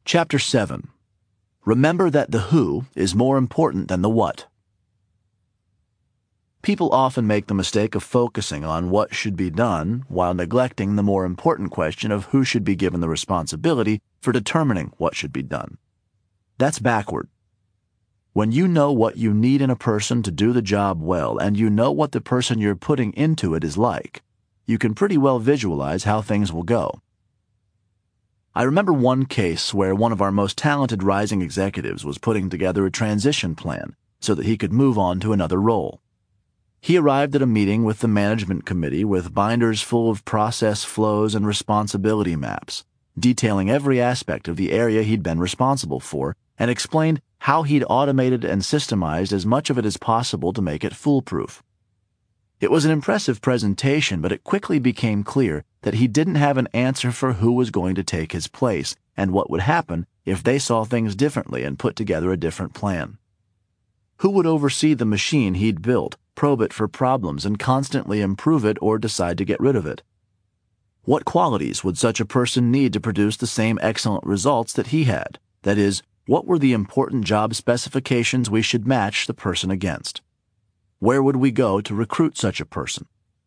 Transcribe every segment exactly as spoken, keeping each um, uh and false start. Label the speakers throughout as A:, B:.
A: Chapter seven. Remember that the who is more important than the what. People often make the mistake of focusing on what should be done while neglecting the more important question of who should be given the responsibility for determining what should be done. That's backward. When you know what you need in a person to do the job well, and you know what the person you're putting into it is like, you can pretty well visualize how things will go. I remember one case where one of our most talented rising executives was putting together a transition plan so that he could move on to another role. He arrived at a meeting with the management committee with binders full of process flows and responsibility maps, detailing every aspect of the area he'd been responsible for, and explained how he'd automated and systemized as much of it as possible to make it foolproof. It was an impressive presentation, but it quickly became clear that he didn't have an answer for who was going to take his place and what would happen if they saw things differently and put together a different plan. Who would oversee the machine he'd built, probe it for problems, and constantly improve it or decide to get rid of it? What qualities would such a person need to produce the same excellent results that he had? That is, what were the important job specifications we should match the person against? Where would we go to recruit such a person?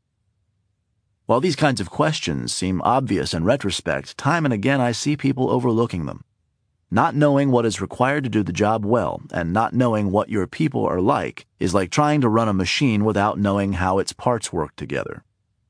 A: While these kinds of questions seem obvious in retrospect, time and again I see people overlooking them. Not knowing what is required to do the job well and not knowing what your people are like is like trying to run a machine without knowing how its parts work together.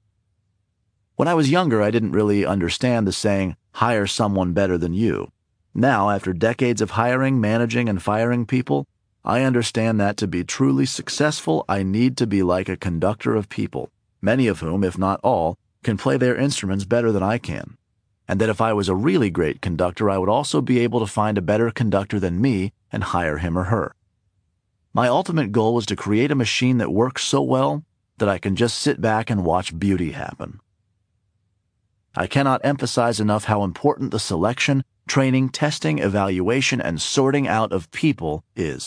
A: When I was younger, I didn't really understand the saying, hire someone better than you. Now, after decades of hiring, managing, and firing people, I understand that to be truly successful, I need to be like a conductor of people, many of whom, if not all, can play their instruments better than I can, and that if I was a really great conductor, I would also be able to find a better conductor than me and hire him or her. My ultimate goal is to create a machine that works so well that I can just sit back and watch beauty happen. I cannot emphasize enough how important the selection, training, testing, evaluation, and sorting out of people is.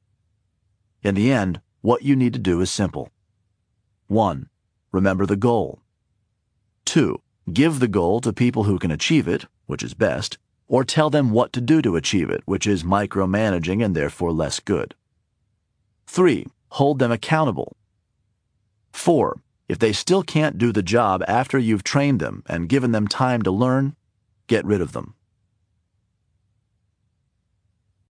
A: In the end, what you need to do is simple. One. Remember the goal. Two. Give the goal to people who can achieve it, which is best, or tell them what to do to achieve it, which is micromanaging and therefore less good. Three. Hold them accountable. Four. If they still can't do the job after you've trained them and given them time to learn, get rid of them.